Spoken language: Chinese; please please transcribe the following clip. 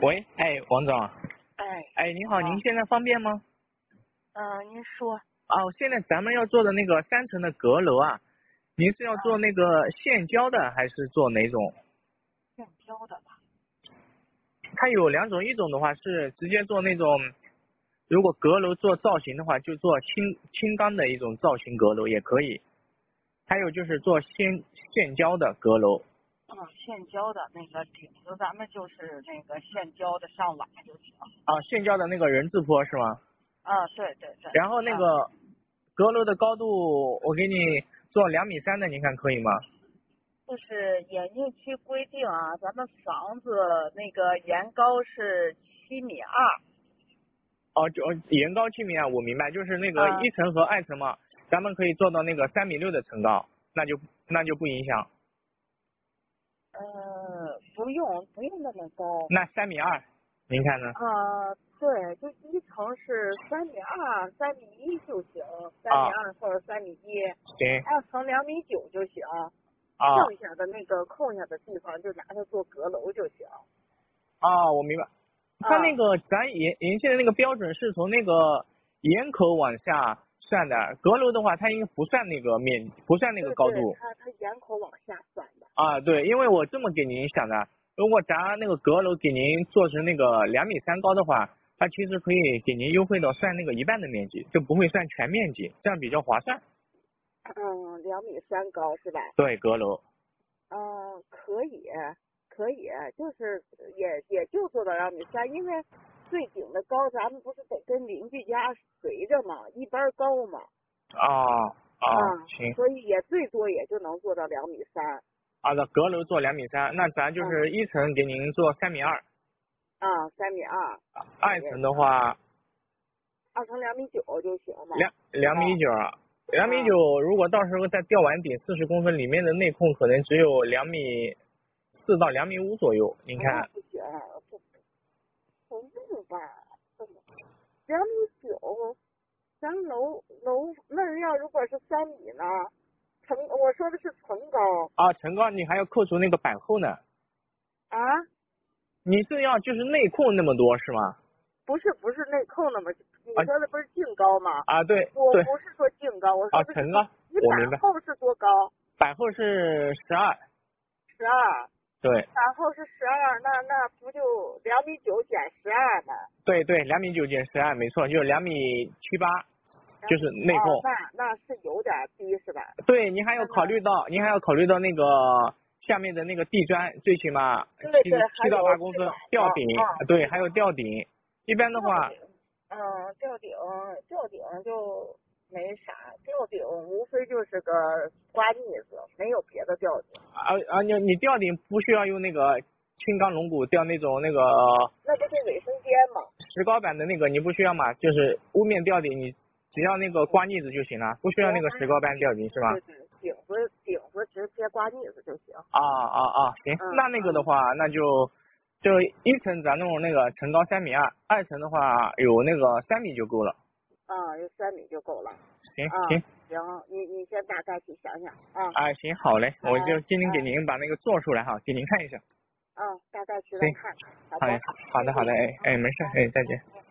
喂，哎，王总。 哎。 哎，您好，您现在方便吗？ 您说。 现在咱们要做的那个3层的阁楼啊，您是要做那个现浇的还是做哪种？ 现浇的吧。 它有2种，一种的话是直接做那种，如果阁楼做造型的话，就做轻钢的一种造型阁楼也可以。还有就是做现浇的阁楼。 现浇的那个顶子，咱们就是那个现浇的上瓦就行。 现浇的那个人字坡是吗？ 对对对。 然后那个阁楼的高度，我给你做2.3米的，您看可以吗？ 就是眼镜区规定啊，咱们房子那个檐高是7.2米。 就檐高7.2米，我明白，就是那个1层和2层嘛，咱们可以做到那个3.6米的层高，那就不影响。 不用那么高。 那3.2米，您看呢？ 对，就1层是3.2米、3.1米就行，3.2米或者3.1米。 行。 2层2.9米就行。剩下的那个空下的地方就拿它做阁楼就行。 我明白。它那个咱沿线的那个标准是从那个檐口往下算的，阁楼的话它应该不算那个面积，不算那个高度。 对，它檐口往下算的。 对，因为我这么给您想的，如果咱那个阁楼给您做成那个2.3米高的话，它其实可以给您优惠到算那个1半的面积，就不会算全面积，这样比较划算。 2.3米高是吧？ 对，阁楼。 可以，就是也就做到2.3米，因为最顶的高咱们不是得跟邻居家随着嘛，一般高嘛。 行。 所以也最多也就能做到2.3米。 那阁楼做2.3米，那咱就是1层给您做3.2米。 3.2米。 2层的话 ，2层2.9米就行嘛。 2.9米，如果到时候再吊完顶40公分，里面的内控可能只有2.4米到2.5米左右，您看。 不行，不用吧，2.9米，咱楼那要如果是3米呢？我说的是层高。 层高你还要扣除那个板厚呢。你是要就是内控那么多是吗？ 不是内控那么，你说的不是净高吗？ 对。 我不是说净高，我说的是层高。 你板厚是多高？ 板厚是12。 12。 对。 板厚是12，那不就2.9米减12吗？ 对，2.9米减12，没错，就是2.78米，就是内控。 那是有点低是吧？ 对，您还要考虑到那个下面的那个地砖，最起码7到8公分吊顶。对，还有吊顶。一般的话， 吊顶就没啥，吊顶无非就是个刮腻子，没有别的吊顶。 你吊顶不需要用那个轻钢龙骨吊那种那个。 那不是卫生间吗？ 石膏板的那个你不需要嘛？就是屋面吊顶，你只要那个刮腻子就行了，不需要那个石膏板吊顶是吧？ 对，顶子直接刮腻子就行。 行，那个的话，那就1层咱弄那个层高3.2米，2层的话有那个3米就够了。 有3米就够了。 行。 你先大概去想想行，好嘞，我就今天给您把那个做出来哈，给您看一下。 大概去看。 好的，没事，再见。